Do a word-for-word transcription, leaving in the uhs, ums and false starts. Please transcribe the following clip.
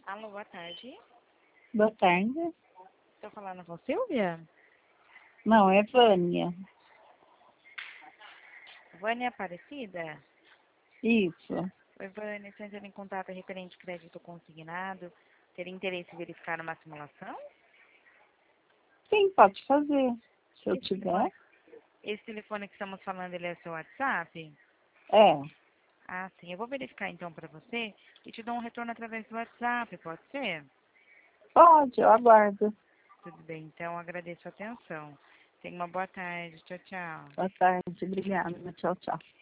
Alô, boa tarde. Boa tarde. Estou falando com Silvia? Não, é Vânia. Vânia Aparecida? Isso. Oi, Vânia, estou entrando em contato referente crédito consignado. Teria interesse em verificar uma simulação? Sim, pode fazer. Se eu Esse tiver. telefone, esse telefone que estamos falando, ele é seu WhatsApp? É. Ah, sim. Eu vou verificar então para você e te dou um retorno através do WhatsApp, pode ser? Pode, eu aguardo. Tudo bem, então agradeço a atenção. Tenha uma boa tarde. Tchau, tchau. Boa tarde, obrigada. Tchau, tchau.